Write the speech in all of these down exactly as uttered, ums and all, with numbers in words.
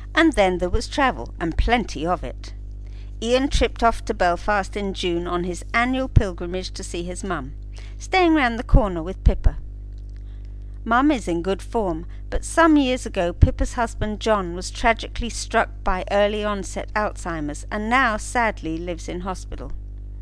And then there was travel, and plenty of it. Ian tripped off to Belfast in June on his annual pilgrimage to see his mum, staying round the corner with Pippa. Mum is in good form, but some years ago Pippa's husband John was tragically struck by early onset Alzheimer's and now sadly lives in hospital.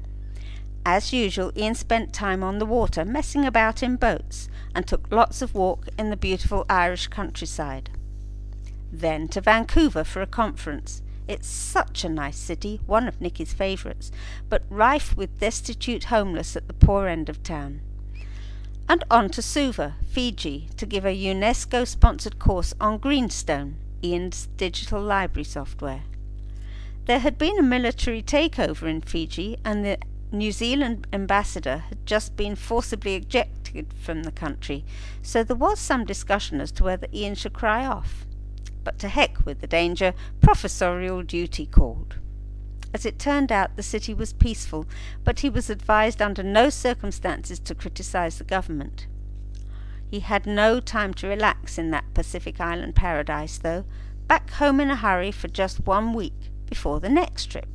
As usual, Ian spent time on the water messing about in boats and took lots of walk in the beautiful Irish countryside. Then to Vancouver for a conference. It's such a nice city, one of Nicky's favourites, but rife with destitute homeless at the poor end of town. And on to Suva, Fiji, to give a UNESCO-sponsored course on Greenstone, Ian's digital library software. There had been a military takeover in Fiji, and the New Zealand ambassador had just been forcibly ejected from the country, so there was some discussion as to whether Ian should cry off. But to heck with the danger, professorial duty called. As it turned out, the city was peaceful, but he was advised under no circumstances to criticise the government. He had no time to relax in that Pacific Island paradise, though, back home in a hurry for just one week before the next trip.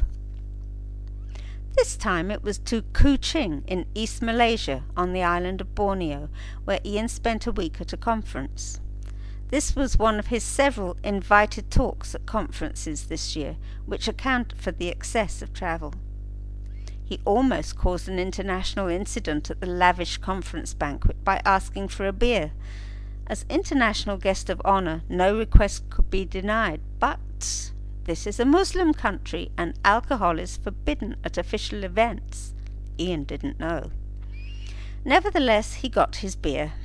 This time it was to Kuching in East Malaysia on the island of Borneo, where Ian spent a week at a conference. This was one of his several invited talks at conferences this year, which account for the excess of travel. He almost caused an international incident at the lavish conference banquet by asking for a beer. As international guest of honour, no request could be denied, but this is a Muslim country and alcohol is forbidden at official events. Ian didn't know. Nevertheless, he got his beer.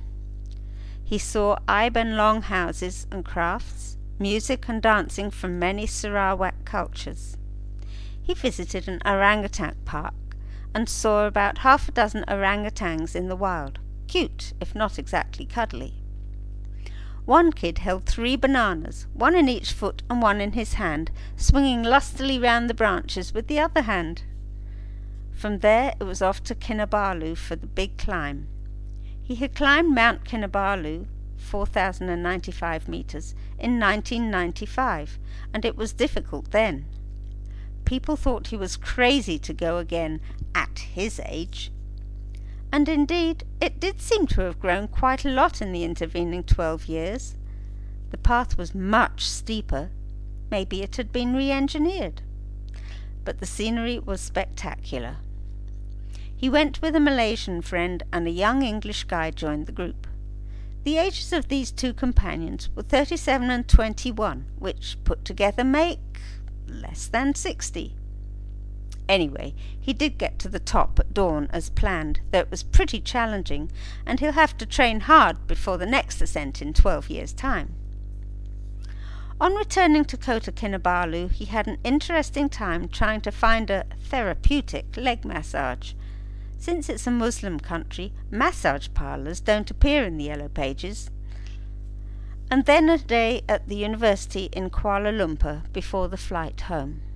He saw Iban long houses and crafts, music and dancing from many Sarawak cultures. He visited an orangutan park and saw about half a dozen orangutans in the wild, cute if not exactly cuddly. One kid held three bananas, one in each foot and one in his hand, swinging lustily round the branches with the other hand. From there it was off to Kinabalu for the big climb. He had climbed Mount Kinabalu, four thousand ninety-five metres, in nineteen ninety-five, and it was difficult then. People thought he was crazy to go again at his age. And indeed, it did seem to have grown quite a lot in the intervening twelve years. The path was much steeper. Maybe it had been re-engineered. But the scenery was spectacular. He went with a Malaysian friend, and a young English guy joined the group. The ages of these two companions were thirty-seven and twenty-one, which put together make less than sixty. Anyway, he did get to the top at dawn as planned, though it was pretty challenging, and he'll have to train hard before the next ascent in twelve years' time. On returning to Kota Kinabalu, he had an interesting time trying to find a therapeutic leg massage. Since it's a Muslim country, massage parlours don't appear in the yellow pages. And then a day at the university in Kuala Lumpur before the flight home.